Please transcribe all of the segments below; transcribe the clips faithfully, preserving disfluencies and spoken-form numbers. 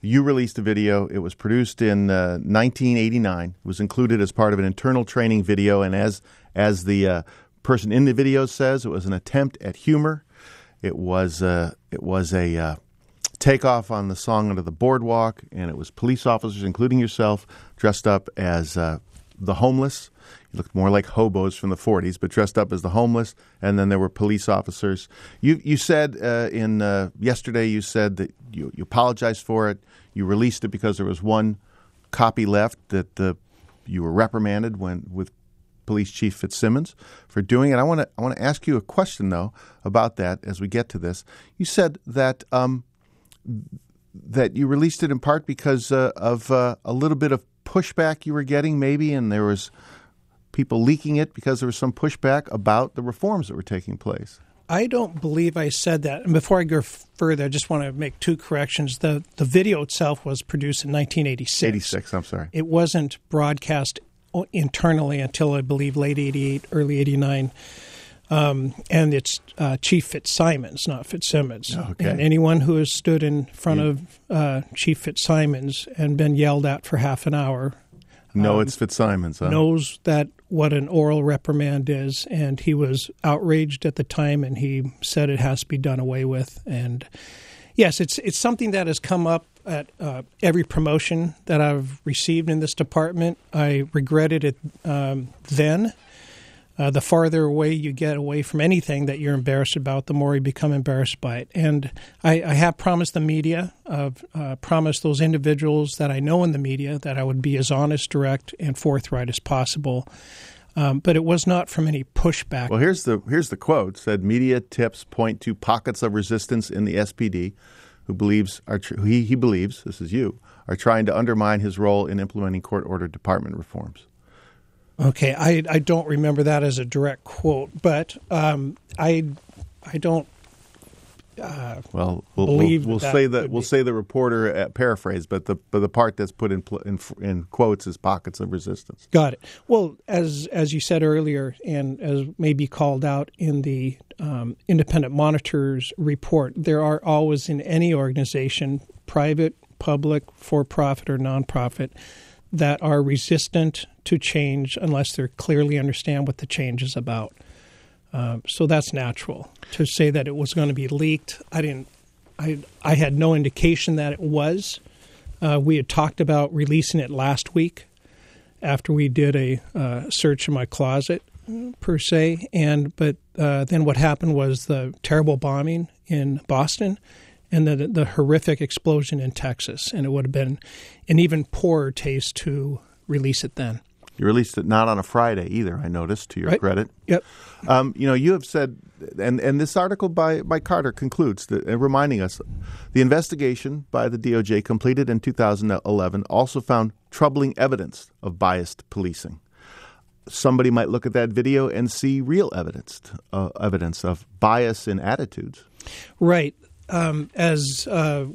You released a video. It was produced in uh, nineteen eighty-nine. It was included as part of an internal training video, and as as the uh, person in the video says, it was an attempt at humor. It was uh, it was a uh, takeoff on the song Under the Boardwalk, and it was police officers, including yourself, dressed up as uh, the homeless. You looked more like hobos from the forties, but dressed up as the homeless, and then there were police officers. You you said uh, in uh, yesterday, you said that you, you apologized for it. You released it because there was one copy left that the, you were reprimanded when with Police Chief Fitzsimmons for doing it. I want to I want to ask you a question, though, about that as we get to this. You said that um, that you released it in part because uh, of uh, a little bit of pushback you were getting, maybe, and there was people leaking it because there was some pushback about the reforms that were taking place. I don't believe I said that. And before I go further, I just want to make two corrections. The the video itself was produced in nineteen eighty-six. eighty-six, I'm sorry. It wasn't broadcast internally until, I believe, late eighty-eight, early eighty-nine. Um, and it's uh, Chief Fitzsimons, not Fitzsimmons. Okay. And anyone who has stood in front yeah. of uh, Chief Fitzsimons and been yelled at for half an hour No, um, it's Fitzsimons, huh? knows that what an oral reprimand is, and he was outraged at the time, and he said it has to be done away with. And yes, it's it's something that has come up at uh, every promotion that I've received in this department. I regretted it um, then. Uh, the farther away you get away from anything that you're embarrassed about, the more you become embarrassed by it. And I, I have promised the media, I've uh, promised those individuals that I know in the media that I would be as honest, direct, and forthright as possible. Um, but it was not from any pushback. Well, here's the here's the quote. It said, media tips point to pockets of resistance in the S P D who believes are tr- he, he believes, this is you, are trying to undermine his role in implementing court-ordered department reforms. Okay, I, I don't remember that as a direct quote, but um, I I don't uh, well we'll, believe we'll, we'll that say that we'll be. say the reporter uh, paraphrase, but the but the part that's put in, pl- in in quotes is pockets of resistance. Got it. Well, as as you said earlier, and as may be called out in the um, independent monitor's report, there are always in any organization, private, public, for-profit, or nonprofit, that are resistant to change unless they clearly understand what the change is about. Um, so that's natural. To say that it was going to be leaked, I didn't. I I had no indication that it was. Uh, we had talked about releasing it last week after we did a uh, search in my closet, per se. And but uh, then what happened was the terrible bombing in Boston and the the horrific explosion in Texas, and it would have been an even poorer taste to release it then. You released it not on a Friday either, I noticed, to your Right. credit. Yep. Um, you know, you have said, and, and this article by, by Carter concludes, that, uh, reminding us, the investigation by the D O J completed in two thousand eleven also found troubling evidence of biased policing. Somebody might look at that video and see real evidence, uh, evidence of bias in attitudes. Right. Um, as uh,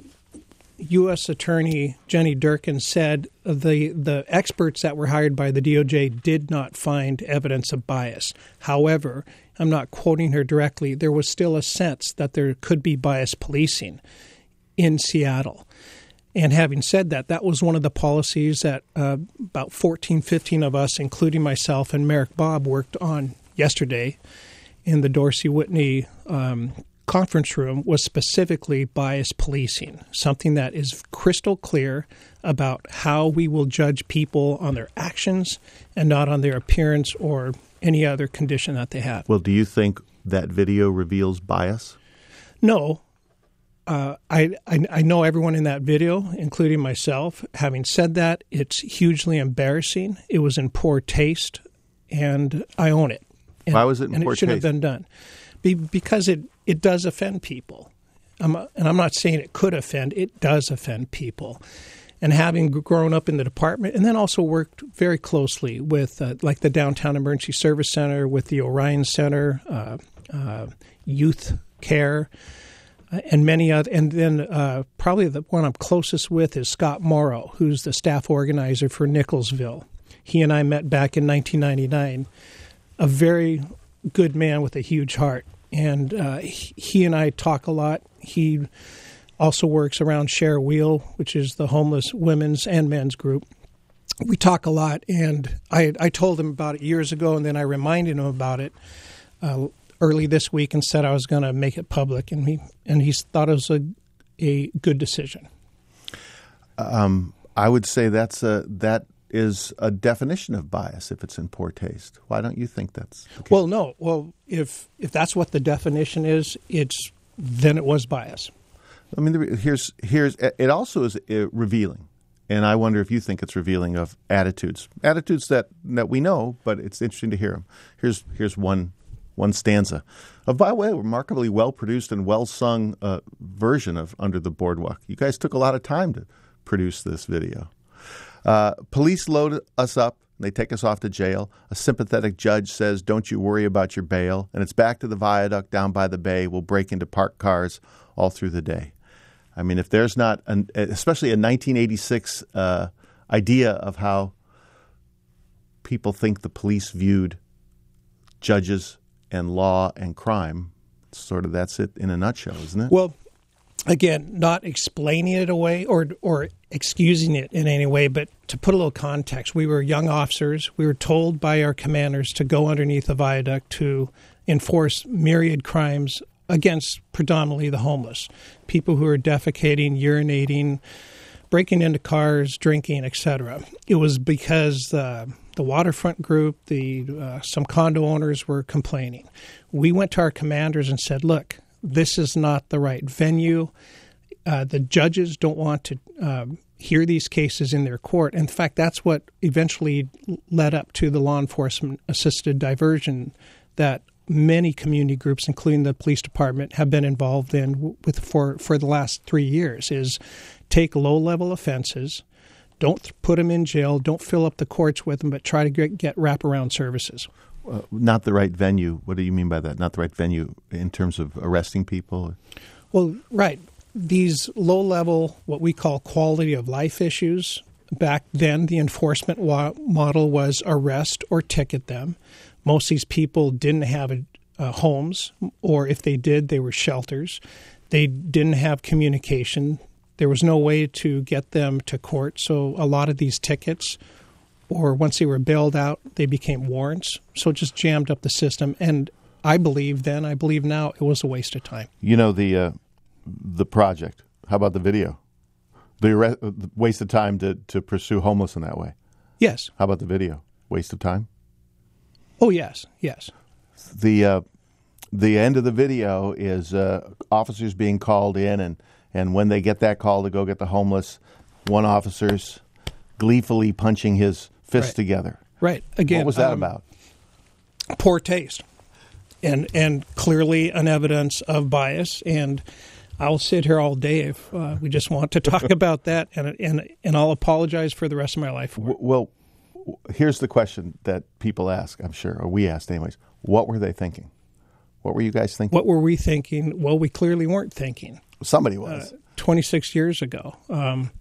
U S Attorney Jenny Durkin said, the the experts that were hired by the D O J did not find evidence of bias. However, I'm not quoting her directly, there was still a sense that there could be bias policing in Seattle. And having said that, that was one of the policies that uh, about fourteen, fifteen of us, including myself and Merrick Bob, worked on yesterday in the Dorsey Whitney um conference room, was specifically bias policing, something that is crystal clear about how we will judge people on their actions and not on their appearance or any other condition that they have. Well, do you think that video reveals bias? No. Uh, I, I I know everyone in that video, including myself. Having said that, it's hugely embarrassing. It was in poor taste, and I own it. And, Why was it in and poor it shouldn't taste? have been done. Be, because it, it does offend people. I'm, and I'm not saying it could offend. It does offend people. And having grown up in the department and then also worked very closely with uh, like the Downtown Emergency Service Center, with the Orion Center, uh, uh, Youth Care, uh, and many other. And then uh, probably the one I'm closest with is Scott Morrow, who's the staff organizer for Nicholsville. He and I met back in nineteen ninety-nine. A very good man with a huge heart. And uh, he and I talk a lot. He also works around Share a Wheel, which is the homeless women's and men's group. We talk a lot, and I, I told him about it years ago, and then I reminded him about it uh, early this week and said I was going to make it public, and he and he thought it was a a good decision. Um, I would say that's a that is a definition of bias if it's in poor taste. Why don't you think that's the case? Well, no. Well, if if that's what the definition is, it's then it was bias. I mean, here's here's it also is revealing. And I wonder if you think it's revealing of attitudes, attitudes that, that we know, but it's interesting to hear them. Here's here's one one stanza of, by the way, a remarkably well produced and well sung uh, version of Under the Boardwalk. You guys took a lot of time to produce this video. Uh, police load us up. They take us off to jail. A sympathetic judge says, "Don't you worry about your bail." And it's back to the viaduct down by the bay. We'll break into parked cars all through the day. I mean, if there's not, an, especially a nineteen eighty-six uh, idea of how people think the police viewed judges and law and crime, sort of that's it in a nutshell, isn't it? Well, again, not explaining it away or or excusing it in any way, but to put a little context, we were young officers. We were told by our commanders to go underneath the viaduct to enforce myriad crimes against predominantly the homeless, people who are defecating, urinating, breaking into cars, drinking, et cetera. It was because uh, the waterfront group, the uh, some condo owners were complaining. We went to our commanders and said, look, this is not the right venue. Uh, the judges don't want to um, hear these cases in their court. In fact, that's what eventually led up to the law enforcement assisted diversion that many community groups, including the police department, have been involved in with for, for the last three years, is take low-level offenses, don't put them in jail, don't fill up the courts with them, but try to get, get wraparound services. Uh, not the right venue. What do you mean by that? Not the right venue in terms of arresting people? Well, right. These low-level, what we call quality of life issues, back then the enforcement wa- model was arrest or ticket them. Most of these people didn't have uh, homes, or if they did, they were shelters. They didn't have communication. There was no way to get them to court. So a lot of these tickets, or once they were bailed out, they became warrants. So it just jammed up the system. And I believe then, I believe now, it was a waste of time. You know, the uh, the project, how about the video? The, re- the waste of time to, to pursue homeless in that way. Yes. How about the video? Waste of time? Oh, yes, yes. The uh, the end of the video is uh, officers being called in, and, and when they get that call to go get the homeless, one officer's gleefully punching his fists Right. together. Right. Again, what was that um, about? Poor taste, and and clearly an evidence of bias. And I'll sit here all day if uh, we just want to talk about that, and and and I'll apologize for the rest of my life for it. Well, here's the question that people ask, I'm sure, or we asked anyways. What were they thinking? What were you guys thinking? What were we thinking? Well, we clearly weren't thinking. Somebody was. Uh, twenty-six years ago. Um,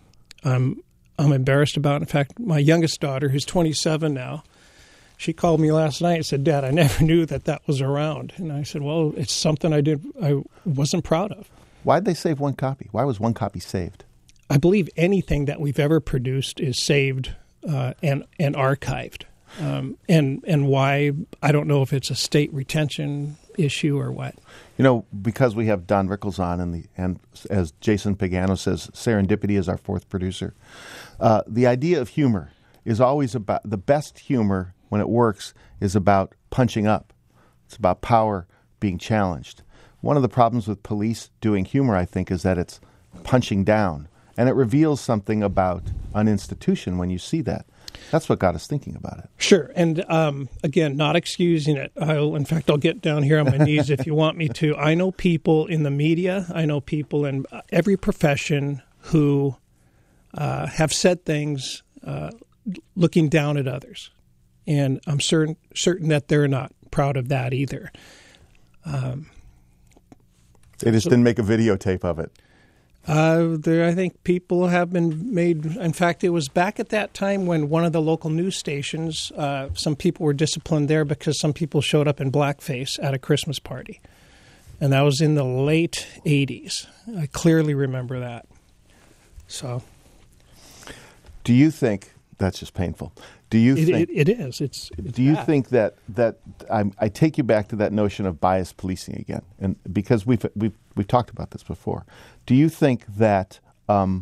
I'm I'm embarrassed about it. In fact, my youngest daughter, who's twenty-seven now, she called me last night and said, "Dad, I never knew that that was around." And I said, "Well, it's something I did I wasn't proud of." Why did they save one copy? Why was one copy saved? I believe anything that we've ever produced is saved uh, and and archived. Um, and and why, I don't know if it's a state retention issue or what. You know, because we have Don Rickles on, and the and as Jason Pagano says, serendipity is our fourth producer. Uh, the idea of humor is always about, the best humor when it works is about punching up. It's about power being challenged. One of the problems with police doing humor, I think, is that it's punching down. And it reveals something about an institution when you see that. That's what got us thinking about it. Sure. And um, again, not excusing it. I'll, in fact, I'll get down here on my knees if you want me to. I know people in the media, I know people in every profession who uh, have said things uh, looking down at others. And I'm certain certain that they're not proud of that either. Um, they just so, didn't make a videotape of it. Uh, there, I think people have been made. In fact, it was back at that time when one of the local news stations, uh, some people were disciplined there because some people showed up in blackface at a Christmas party. And that was in the late eighties. I clearly remember that. So, do you think that's just painful? Do you it, think it, it is? It's, it's do you bad. think that that I, I take you back to that notion of bias policing again, and because we've we've we've talked about this before. Do you think that um,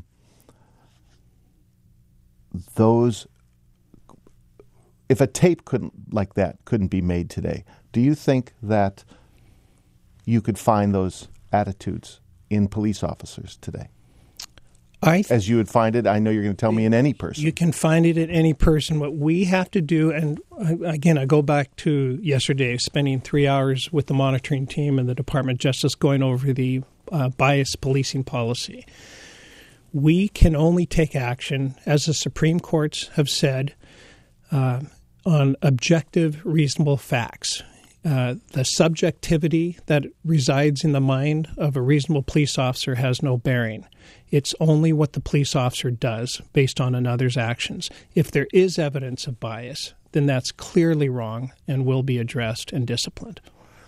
those, if a tape couldn't like that couldn't be made today, do you think that you could find those attitudes in police officers today? I th- As you would find it, I know you're going to tell me in any person. You can find it in any person. What we have to do, and again, I go back to yesterday, spending three hours with the monitoring team and the Department of Justice going over the uh, bias policing policy. We can only take action, as the Supreme Courts have said, uh, on objective, reasonable facts. Uh, the subjectivity that resides in the mind of a reasonable police officer has no bearing. It's only what the police officer does based on another's actions. If there is evidence of bias, then that's clearly wrong and will be addressed and disciplined.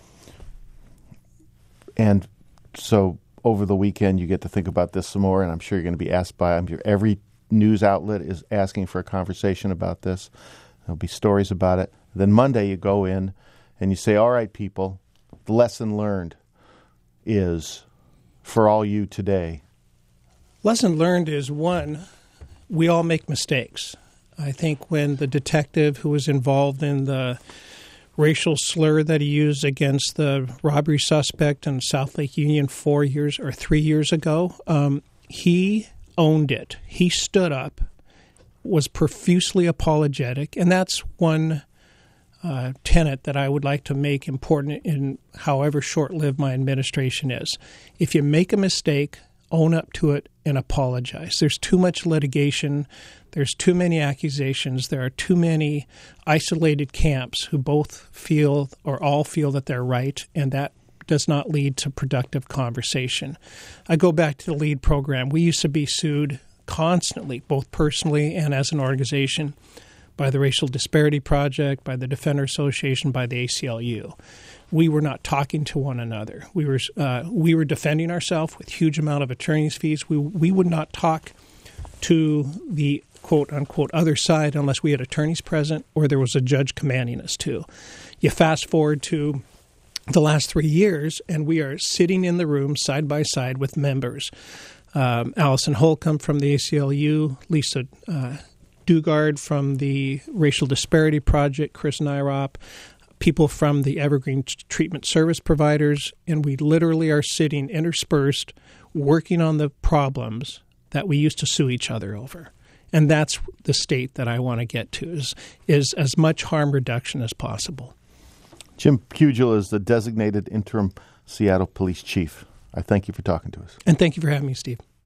And so over the weekend, you get to think about this some more, and I'm sure you're going to be asked by I'm sure every news outlet is asking for a conversation about this. There'll be stories about it. Then Monday, you go in and you say, all right, people, the lesson learned is for all you today. Lesson learned is, one, we all make mistakes. I think when the detective who was involved in the racial slur that he used against the robbery suspect in South Lake Union four years or three years ago, um, he owned it. He stood up, was profusely apologetic, and that's one uh, tenet that I would like to make important in however short-lived my administration is. If you make a mistake, own up to it and apologize. There's too much litigation. There's too many accusations. There are too many isolated camps who both feel or all feel that they're right, and that does not lead to productive conversation. I go back to the LEAD program. We used to be sued constantly, both personally and as an organization, by the Racial Disparity Project, by the Defender Association, by the A C L U. We were not talking to one another. We were uh, we were defending ourselves with huge amount of attorney's fees. We we would not talk to the quote unquote other side unless we had attorneys present or there was a judge commanding us to. You fast forward to the last three years, and we are sitting in the room side by side with members. Um, Allison Holcomb from the A C L U, Lisa uh, Dugard from the Racial Disparity Project, Chris Nyrop, people from the Evergreen Treatment Service Providers, and we literally are sitting interspersed working on the problems that we used to sue each other over. And that's the state that I want to get to, is, is as much harm reduction as possible. Jim Cugel is the designated interim Seattle Police Chief. I thank you for talking to us. And thank you for having me, Steve.